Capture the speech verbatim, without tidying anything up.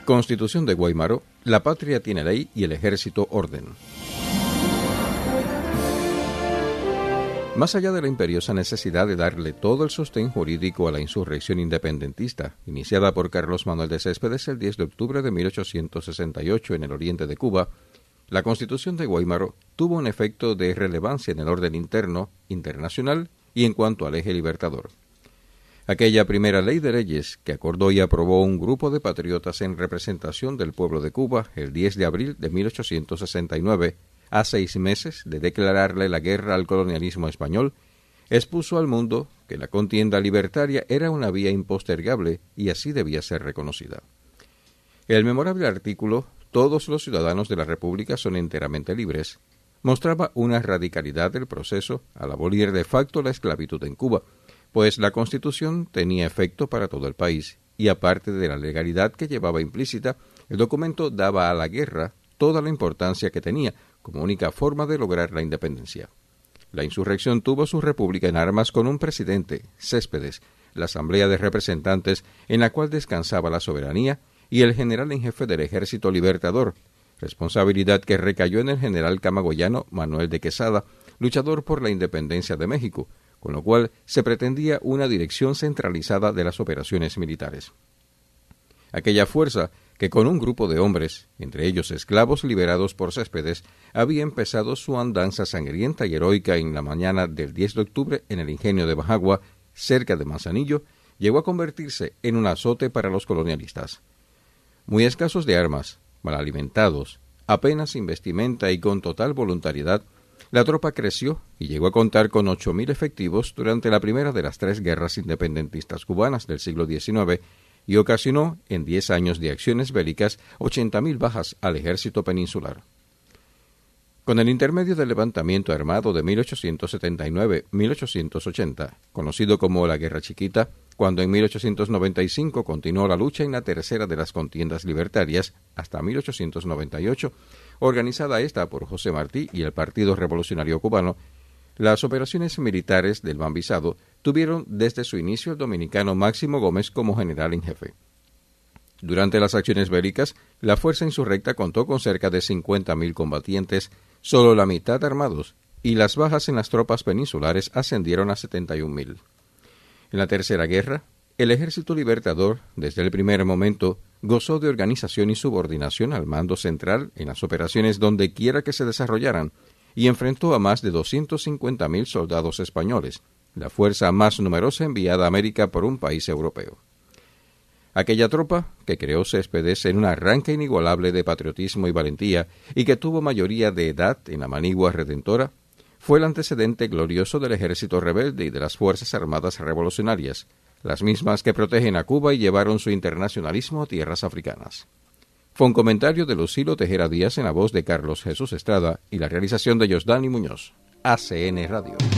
Constitución de Guaymaro, la patria tiene ley y el ejército orden. Más allá de la imperiosa necesidad de darle todo el sostén jurídico a la insurrección independentista, iniciada por Carlos Manuel de Céspedes el diez de octubre de mil ochocientos sesenta y ocho en el oriente de Cuba, la Constitución de Guaymaro tuvo un efecto de relevancia en el orden interno, internacional y en cuanto al eje libertador. Aquella primera ley de leyes que acordó y aprobó un grupo de patriotas en representación del pueblo de Cuba el diez de abril de mil ochocientos sesenta y nueve, a seis meses de declararle la guerra al colonialismo español, expuso al mundo que la contienda libertaria era una vía impostergable y así debía ser reconocida. El memorable artículo «Todos los ciudadanos de la República son enteramente libres» mostraba una radicalidad del proceso al abolir de facto la esclavitud en Cuba, pues la Constitución tenía efecto para todo el país, y aparte de la legalidad que llevaba implícita, el documento daba a la guerra toda la importancia que tenía como única forma de lograr la independencia. La insurrección tuvo su república en armas con un presidente, Céspedes, la Asamblea de Representantes en la cual descansaba la soberanía, y el general en jefe del Ejército Libertador, responsabilidad que recayó en el general camagüeyano Manuel de Quesada, luchador por la independencia de México, con lo cual se pretendía una dirección centralizada de las operaciones militares. Aquella fuerza que con un grupo de hombres, entre ellos esclavos liberados por Céspedes, había empezado su andanza sangrienta y heroica en la mañana del diez de octubre en el ingenio de Bajagua, cerca de Manzanillo, llegó a convertirse en un azote para los colonialistas. Muy escasos de armas, mal alimentados, apenas sin vestimenta y con total voluntariedad, la tropa creció y llegó a contar con ocho mil efectivos durante la primera de las tres guerras independentistas cubanas del siglo diecinueve y ocasionó, en diez años de acciones bélicas, ochenta mil bajas al ejército peninsular. Con el intermedio del levantamiento armado de mil ochocientos setenta y nueve a mil ochocientos ochenta, conocido como la Guerra Chiquita, cuando en mil ochocientos noventa y cinco continuó la lucha en la tercera de las contiendas libertarias, hasta mil ochocientos noventa y ocho, organizada esta por José Martí y el Partido Revolucionario Cubano, las operaciones militares del Bambizado tuvieron desde su inicio el dominicano Máximo Gómez como general en jefe. Durante las acciones bélicas, la fuerza insurrecta contó con cerca de cincuenta mil combatientes, solo la mitad armados, y las bajas en las tropas peninsulares ascendieron a setenta y un mil. En la Tercera Guerra, el Ejército Libertador, desde el primer momento, gozó de organización y subordinación al mando central en las operaciones donde quiera que se desarrollaran, y enfrentó a más de doscientos cincuenta mil soldados españoles, la fuerza más numerosa enviada a América por un país europeo. Aquella tropa, que creó Céspedes en un arranque inigualable de patriotismo y valentía, y que tuvo mayoría de edad en la manigua redentora, fue el antecedente glorioso del ejército rebelde y de las Fuerzas Armadas Revolucionarias, las mismas que protegen a Cuba y llevaron su internacionalismo a tierras africanas. Fue un comentario de Lucilo Tejera Díaz en la voz de Carlos Jesús Estrada y la realización de Yosdani Muñoz. A C N Radio.